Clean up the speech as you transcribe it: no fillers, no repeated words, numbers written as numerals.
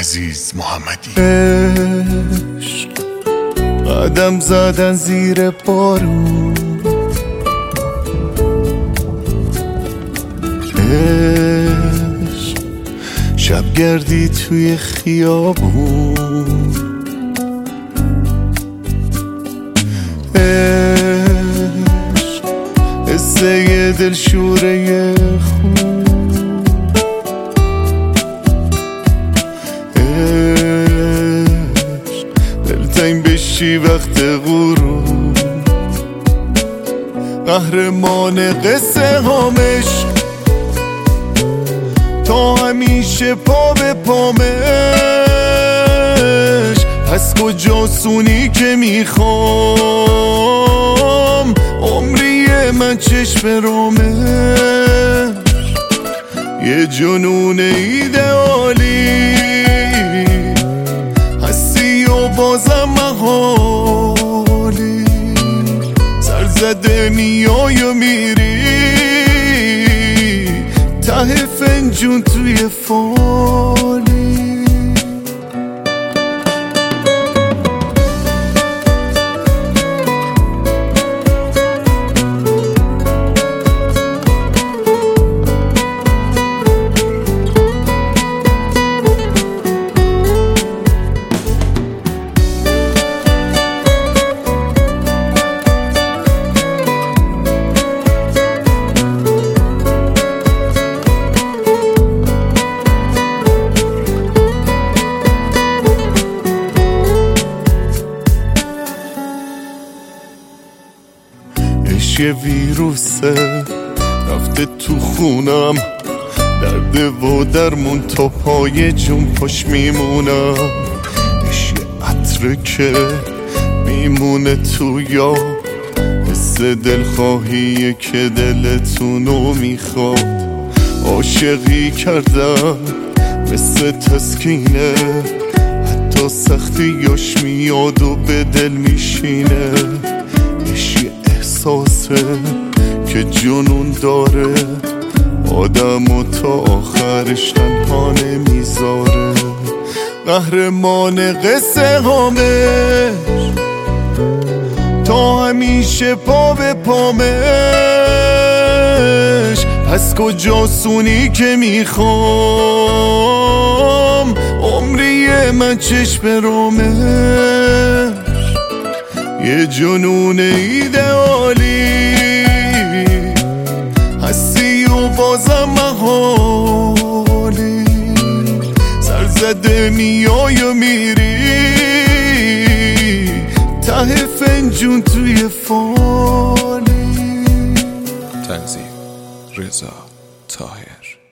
عزیز محمدی. عشق قدم زدن زیر بارون، عشق شب گردی توی خیابون، عشق قصه دلشوره خون، عشق دلتنگ بشی وقت غروب، قهرمان قصه هامش تا همیشه پا به پامش. پس کجاسونی که میخوام عمری من چشم رامش، یه جنون ایدئالی هستی و بازم محالی، سرزده میای و میری ته فنجون توی فالی. یه ویروسه رفته تو خونم، درده و درمون تا پای جون پاش میمونم. یه عطره که میمونه تو یاد، مثل دلخواهیه که دلتونو میخواد. عاشقی کردم مثل تسکینه، حتی سختیاش میاد و به دل میشینه. احساسه که جنون داره آدمو تا آخرش تنها نمیذاره. قهرمان قصه هامش تا همیشه پا به پامش. پس کجاسونی که میخوام عمری من چشم رامش، یه جنون ایدئالی هستی و بازم محالی، سرزده میای و میری ته فنجون توی فالی. تنظیم رضا طاهر.